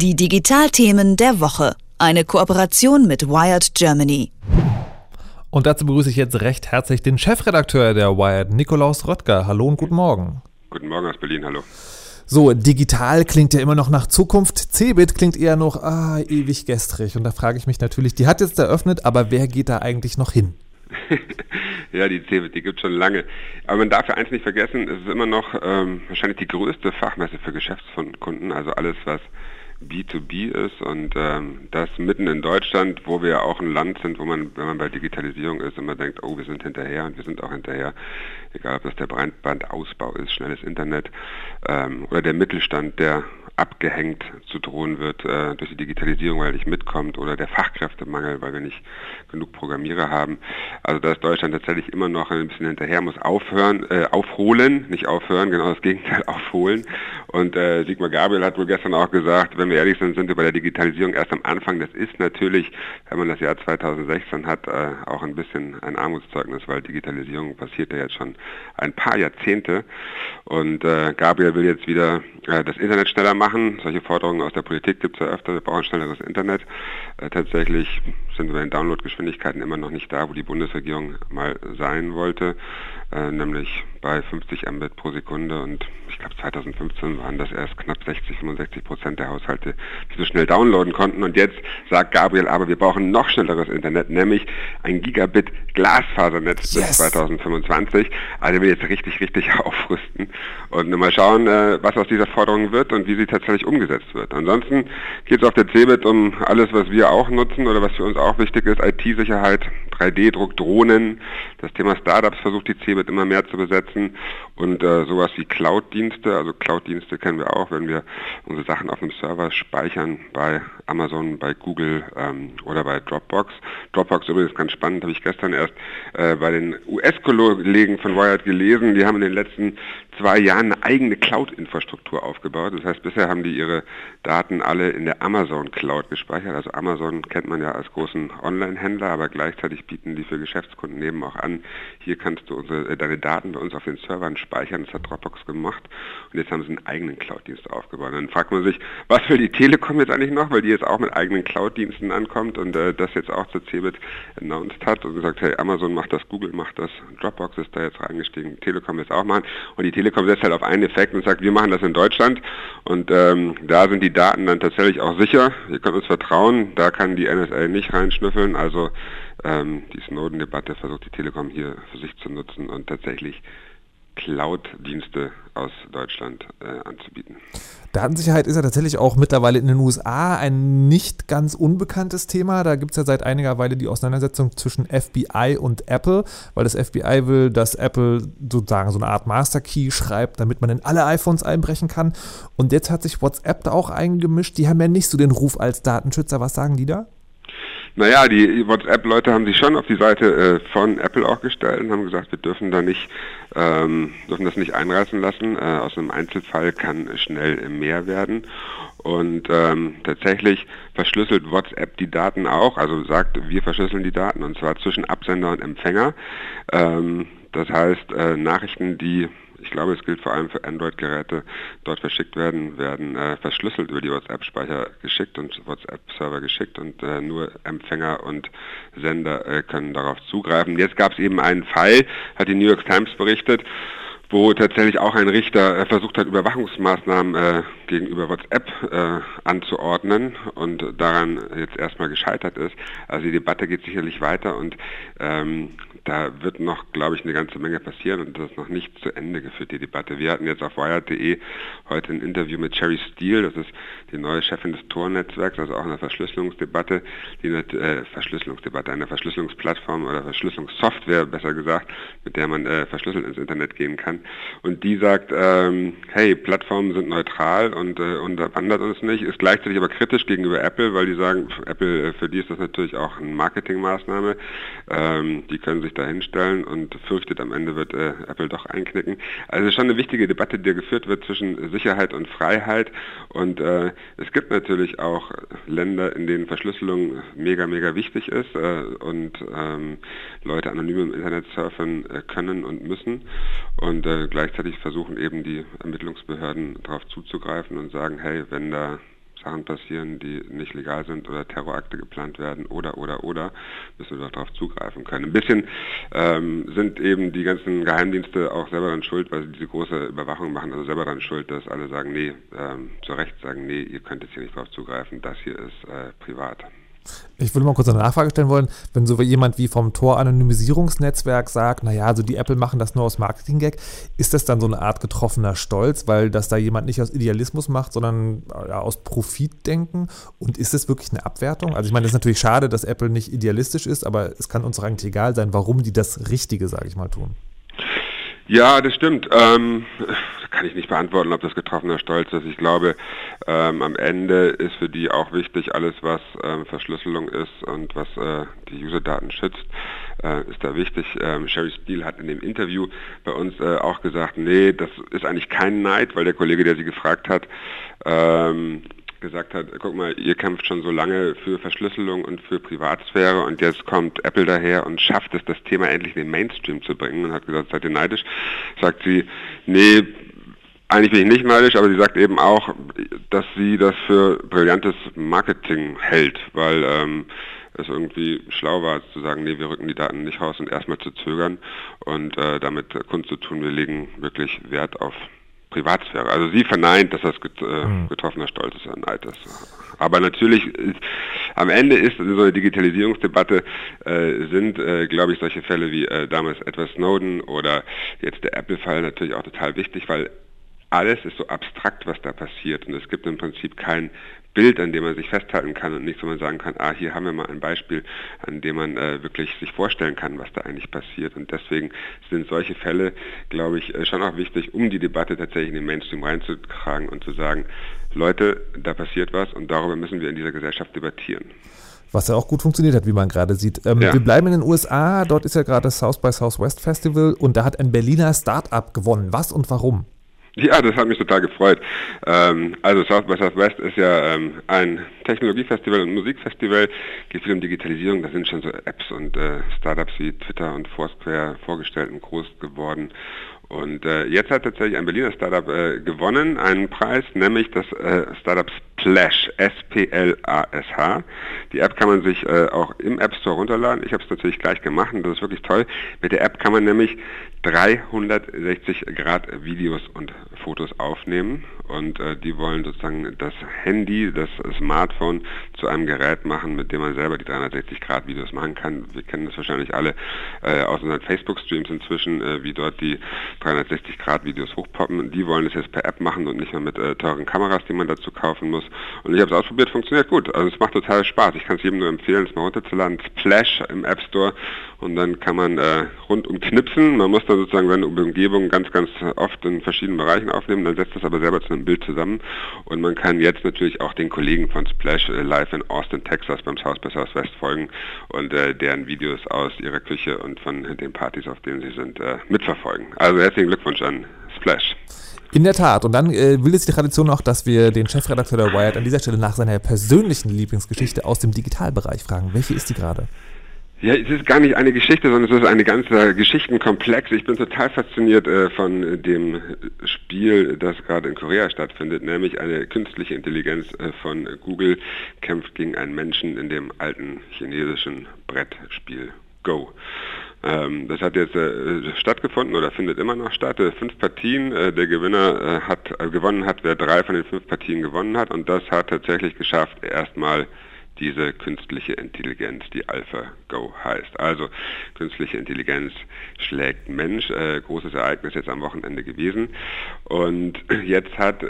Die Digitalthemen der Woche. Eine Kooperation mit Wired Germany. Und dazu begrüße ich jetzt recht herzlich den Chefredakteur der Wired, Nikolaus Röttger. Hallo und guten Morgen. Guten Morgen aus Berlin, hallo. So, digital klingt ja immer noch nach Zukunft. Cebit klingt eher noch ewig gestrig. Und da frage ich mich natürlich, die hat jetzt eröffnet, aber wer geht da eigentlich noch hin? Ja, die Cebit, die gibt es schon lange. Aber man darf ja eins nicht vergessen, es ist immer noch wahrscheinlich die größte Fachmesse für Geschäftskunden, also alles, was B2B ist und das mitten in Deutschland, wo wir ja auch ein Land sind, wo man, wenn man bei Digitalisierung ist, immer denkt, oh, wir sind hinterher und wir sind auch hinterher, egal ob das der Breitbandausbau ist, schnelles Internet oder der Mittelstand, der abgehängt zu drohen wird durch die Digitalisierung, weil er nicht mitkommt, oder der Fachkräftemangel, weil wir nicht genug Programmierer haben. Also da ist Deutschland tatsächlich immer noch ein bisschen hinterher, muss aufholen, nicht aufhören, genau das Gegenteil, aufholen. Und Sigmar Gabriel hat wohl gestern auch gesagt, wenn wir ehrlich sind, sind wir bei der Digitalisierung erst am Anfang. Das ist natürlich, wenn man das Jahr 2016 hat, auch ein bisschen ein Armutszeugnis, weil Digitalisierung passiert ja jetzt schon ein paar Jahrzehnte. Und Gabriel will jetzt wieder das Internet schneller machen. Solche Forderungen aus der Politik gibt es ja öfter. Wir brauchen schnelleres Internet. Tatsächlich sind wir bei den Downloadgeschwindigkeiten immer noch nicht da, wo die Bundesregierung mal sein wollte, nämlich bei 50 Mbit pro Sekunde. Und ich glaube 2015 waren das erst knapp 65% der Haushalte, die so schnell downloaden konnten. Und jetzt sagt Gabriel, aber wir brauchen noch schnelleres Internet, nämlich ein Gigabit Glasfasernetz bis 2025. Also wir jetzt richtig aufrüsten und mal schauen, was aus dieser Forderung wird und wie sie tatsächlich umgesetzt wird. Ansonsten geht es auf der Cebit um alles, was wir auch nutzen oder was für uns auch wichtig ist, IT-Sicherheit, 3D-Druck, Drohnen. Das Thema Startups versucht die Cebit immer mehr zu besetzen und sowas wie Cloud-Dienste. Also Cloud-Dienste kennen wir auch, wenn wir unsere Sachen auf einem Server speichern bei Amazon, bei Google oder bei Dropbox. Dropbox übrigens ganz spannend, habe ich gestern erst bei den US-Kollegen von Wired gelesen. Die haben in den letzten 2 Jahren eine eigene Cloud-Infrastruktur aufgebaut. Das heißt, bisher haben die ihre Daten alle in der Amazon Cloud gespeichert. Also Amazon kennt man ja als großen Online-Händler, aber gleichzeitig bieten die für Geschäftskunden eben auch an, hier kannst du deine Daten bei uns auf den Servern speichern. Das hat Dropbox gemacht und jetzt haben sie einen eigenen Cloud-Dienst aufgebaut. Und dann fragt man sich, was will die Telekom jetzt eigentlich noch, weil die jetzt auch mit eigenen Cloud-Diensten ankommt und das jetzt auch zur Cebit announced hat und gesagt, hey, Amazon macht das, Google macht das, Dropbox ist da jetzt reingestiegen, Telekom jetzt auch machen und die Telekom setzt halt auf einen Effekt und sagt, wir machen das in Deutschland und da sind die Daten dann tatsächlich auch sicher, ihr könnt uns vertrauen, da kann die NSA nicht reinschnüffeln, also die Snowden-Debatte versucht die Telekom hier für sich zu nutzen und tatsächlich Cloud-Dienste aus Deutschland anzubieten. Datensicherheit ist ja tatsächlich auch mittlerweile in den USA ein nicht ganz unbekanntes Thema. Da gibt es ja seit einiger Weile die Auseinandersetzung zwischen FBI und Apple, weil das FBI will, dass Apple sozusagen so eine Art Master Key schreibt, damit man in alle iPhones einbrechen kann. Und jetzt hat sich WhatsApp da auch eingemischt. Die haben ja nicht so den Ruf als Datenschützer. Was sagen die da? Naja, die WhatsApp-Leute haben sich schon auf die Seite von Apple auch gestellt und haben gesagt, wir dürfen das nicht einreißen lassen. Aus einem Einzelfall kann schnell mehr werden. Und tatsächlich verschlüsselt WhatsApp die Daten auch, also sagt, wir verschlüsseln die Daten und zwar zwischen Absender und Empfänger. Das heißt, Nachrichten, die ich glaube, es gilt vor allem für Android-Geräte, dort verschickt werden verschlüsselt über die WhatsApp-Speicher geschickt und WhatsApp-Server geschickt und nur Empfänger und Sender können darauf zugreifen. Jetzt gab es eben einen Fall, hat die New York Times berichtet, wo tatsächlich auch ein Richter versucht hat, Überwachungsmaßnahmen gegenüber WhatsApp anzuordnen und daran jetzt erstmal gescheitert ist. Also die Debatte geht sicherlich weiter und da wird noch, glaube ich, eine ganze Menge passieren und das ist noch nicht zu Ende geführt, die Debatte. Wir hatten jetzt auf Wired.de heute ein Interview mit Cherry Steele, das ist die neue Chefin des Tor-Netzwerks, also auch eine Verschlüsselungsdebatte, eine Verschlüsselungsplattform oder Verschlüsselungssoftware, besser gesagt, mit der man verschlüsselt ins Internet gehen kann. Und die sagt, hey, Plattformen sind neutral und unterwandert uns nicht, ist gleichzeitig aber kritisch gegenüber Apple, weil die sagen, Apple, für die ist das natürlich auch eine Marketingmaßnahme, die können sich da hinstellen und fürchtet, am Ende wird Apple doch einknicken. Also es ist schon eine wichtige Debatte, die geführt wird zwischen Sicherheit und Freiheit und es gibt natürlich auch Länder, in denen Verschlüsselung mega wichtig ist und Leute anonym im Internet surfen können und müssen und gleichzeitig versuchen eben die Ermittlungsbehörden darauf zuzugreifen und sagen, hey, wenn da Sachen passieren, die nicht legal sind oder Terrorakte geplant werden oder, müssen wir doch darauf zugreifen können. Ein bisschen sind eben die ganzen Geheimdienste auch selber daran schuld, weil sie diese große Überwachung machen, also selber daran schuld, dass alle sagen, nee, zu Recht sagen, nee, ihr könnt jetzt hier nicht drauf zugreifen, das hier ist privat. Ich würde mal kurz eine Nachfrage stellen wollen, wenn so jemand wie vom Tor-Anonymisierungsnetzwerk sagt, naja, also die Apple machen das nur aus Marketing-Gag, ist das dann so eine Art getroffener Stolz, weil das da jemand nicht aus Idealismus macht, sondern aus Profitdenken? Und ist das wirklich eine Abwertung? Also ich meine, das ist natürlich schade, dass Apple nicht idealistisch ist, aber es kann uns doch eigentlich egal sein, warum die das Richtige, sage ich mal, tun. Ja, das stimmt. Kann ich nicht beantworten, ob das getroffener Stolz ist. Ich glaube, am Ende ist für die auch wichtig, alles was Verschlüsselung ist und was die User-Daten schützt, ist da wichtig. Sherry Steele hat in dem Interview bei uns auch gesagt, nee, das ist eigentlich kein Neid, weil der Kollege, der sie gefragt hat, gesagt hat, guck mal, ihr kämpft schon so lange für Verschlüsselung und für Privatsphäre und jetzt kommt Apple daher und schafft es, das Thema endlich in den Mainstream zu bringen und hat gesagt, seid ihr neidisch? Sagt sie, nee, eigentlich bin ich nicht neidisch, aber sie sagt eben auch, dass sie das für brillantes Marketing hält, weil es irgendwie schlau war zu sagen, nee, wir rücken die Daten nicht raus und erstmal zu zögern und damit kundzutun, wir legen wirklich Wert auf Privatsphäre. Also sie verneint, dass das getroffener Stolz ist, ein Neid ist. Aber natürlich, am Ende ist so eine Digitalisierungsdebatte, sind, glaube ich, solche Fälle wie damals Edward Snowden oder jetzt der Apple-Fall natürlich auch total wichtig, weil alles ist so abstrakt, was da passiert. Und es gibt im Prinzip kein Bild, an dem man sich festhalten kann und nicht, wo man sagen kann, hier haben wir mal ein Beispiel, an dem man wirklich sich vorstellen kann, was da eigentlich passiert. Und deswegen sind solche Fälle, glaube ich, schon auch wichtig, um die Debatte tatsächlich in den Mainstream reinzutragen und zu sagen, Leute, da passiert was und darüber müssen wir in dieser Gesellschaft debattieren. Was ja auch gut funktioniert hat, wie man gerade sieht. Wir bleiben in den USA, dort ist ja gerade das South by Southwest Festival und da hat ein Berliner Start-up gewonnen. Was und warum? Ja, das hat mich total gefreut. Also South by Southwest ist ja ein Technologiefestival und Musikfestival, geht viel um Digitalisierung, da sind schon so Apps und Startups wie Twitter und Foursquare vorgestellt und groß geworden. Und jetzt hat tatsächlich ein Berliner Startup gewonnen, einen Preis, nämlich das Startup Splash, S-P-L-A-S-H. Die App kann man sich auch im App Store runterladen. Ich habe es natürlich gleich gemacht und das ist wirklich toll. Mit der App kann man nämlich 360 Grad Videos und Fotos aufnehmen und die wollen sozusagen das Handy, das Smartphone zu einem Gerät machen, mit dem man selber die 360 Grad Videos machen kann. Wir kennen das wahrscheinlich alle aus unseren Facebook-Streams inzwischen, wie dort die 360 Grad Videos hochpoppen und die wollen das jetzt per App machen und nicht mehr mit teuren Kameras, die man dazu kaufen muss. Und ich habe es ausprobiert, funktioniert gut. Also es macht total Spaß. Ich kann es jedem nur empfehlen, es mal runterzuladen. Splash im App Store und dann kann man rundum knipsen. Man muss dann sozusagen seine Umgebung ganz oft in verschiedenen Bereichen aufnehmen, dann setzt das aber selber zu einem Bild zusammen und man kann jetzt natürlich auch den Kollegen von Splash live in Austin, Texas beim South by Southwest folgen und deren Videos aus ihrer Küche und von den Partys, auf denen sie sind, mitverfolgen. Also herzlichen Glückwunsch an Splash. In der Tat. Und dann will es die Tradition auch, dass wir den Chefredakteur der Wired an dieser Stelle nach seiner persönlichen Lieblingsgeschichte aus dem Digitalbereich fragen. Welche ist die gerade? Ja, es ist gar nicht eine Geschichte, sondern es ist eine ganze Geschichtenkomplex. Ich bin total fasziniert von dem Spiel, das gerade in Korea stattfindet, nämlich eine künstliche Intelligenz von Google kämpft gegen einen Menschen in dem alten chinesischen Brettspiel Go. Das hat jetzt stattgefunden oder findet immer noch statt. 5 Partien. Der Gewinner gewonnen hat, wer 3 von den 5 Partien gewonnen hat. Und das hat tatsächlich geschafft, erstmal diese künstliche Intelligenz, die AlphaGo heißt. Also künstliche Intelligenz schlägt Mensch. Großes Ereignis jetzt am Wochenende gewesen. Und jetzt hat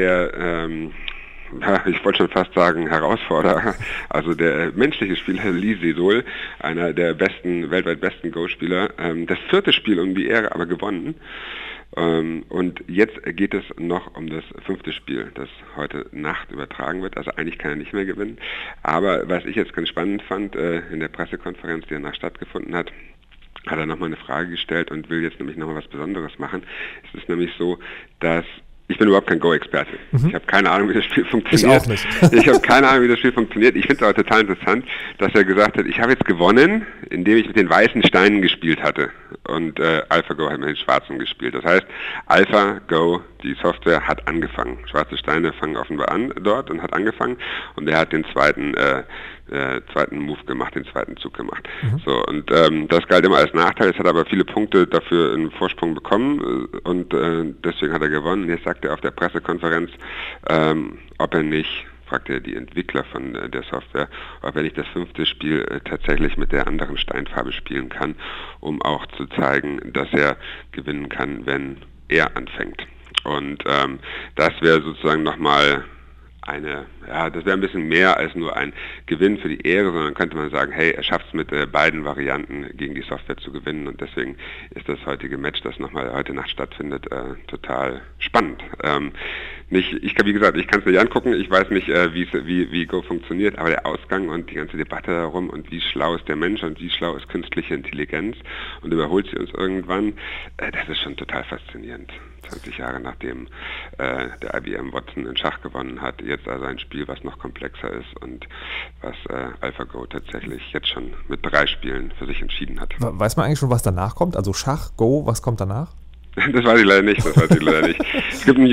ich wollte schon fast sagen Herausforderer, also der menschliche Spieler Lee Sedol, einer der weltweit besten Go-Spieler, das 4. Spiel um die Ehre aber gewonnen. Und jetzt geht es noch um das 5. Spiel, das heute Nacht übertragen wird. Also eigentlich kann er nicht mehr gewinnen. Aber was ich jetzt ganz spannend fand, in der Pressekonferenz, die danach stattgefunden hat er nochmal eine Frage gestellt und will jetzt nämlich nochmal was Besonderes machen. Es ist nämlich so, dass ich bin überhaupt kein Go-Experte. Ich habe keine Ahnung, wie das Spiel funktioniert. Ich auch nicht. Ich habe keine Ahnung, wie das Spiel funktioniert. Ich finde es aber total interessant, dass er gesagt hat, ich habe jetzt gewonnen, indem ich mit den weißen Steinen gespielt hatte. und AlphaGo hat mit den Schwarzen gespielt. Das heißt, AlphaGo, die Software, hat angefangen. Schwarze Steine fangen offenbar an dort und hat angefangen und er hat den zweiten Move gemacht, den zweiten Zug gemacht. So, und das galt immer als Nachteil. Es hat aber viele Punkte dafür einen Vorsprung bekommen und deswegen hat er gewonnen. Und jetzt sagt er auf der Pressekonferenz, ob er nicht, fragte er die Entwickler von der Software, ob er nicht das 5. Spiel tatsächlich mit der anderen Steinfarbe spielen kann, um auch zu zeigen, dass er gewinnen kann, wenn er anfängt. Und das wäre sozusagen nochmal das wäre ein bisschen mehr als nur ein Gewinn für die Ehre, sondern könnte man sagen, hey, er schafft es mit beiden Varianten gegen die Software zu gewinnen und deswegen ist das heutige Match, das nochmal heute Nacht stattfindet, total spannend. Ich kann es nicht angucken, ich weiß nicht, wie Go funktioniert, aber der Ausgang und die ganze Debatte darum und wie schlau ist der Mensch und wie schlau ist künstliche Intelligenz und überholt sie uns irgendwann, das ist schon total faszinierend. 20 Jahre nachdem der IBM Watson in Schach gewonnen hat, jetzt also ein Spiel, was noch komplexer ist und was AlphaGo tatsächlich jetzt schon mit 3 Spielen für sich entschieden hat. Weiß man eigentlich schon, was danach kommt? Also Schach, Go, was kommt danach? Das weiß ich leider nicht. Es gibt einen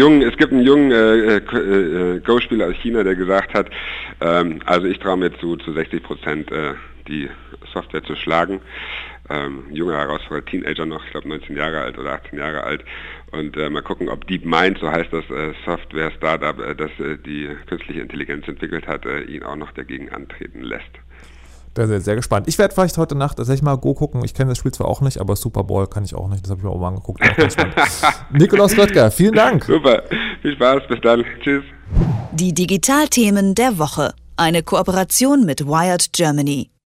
jungen Go-Spieler aus China, der gesagt hat, also ich traue mir zu 60% die Software zu schlagen. Junger Herausforderer, Teenager noch, ich glaube 19 Jahre alt oder 18 Jahre alt. Und mal gucken, ob DeepMind, so heißt das Software-Startup, das die künstliche Intelligenz entwickelt hat, ihn auch noch dagegen antreten lässt. Da bin ich sehr gespannt. Ich werde vielleicht heute Nacht tatsächlich mal Go gucken. Ich kenne das Spiel zwar auch nicht, aber Super Bowl kann ich auch nicht. Das habe ich mir auch mal angeguckt. Nikolaus Röttger, vielen Dank. Super, viel Spaß, bis dann. Tschüss. Die Digitalthemen der Woche. Eine Kooperation mit Wired Germany.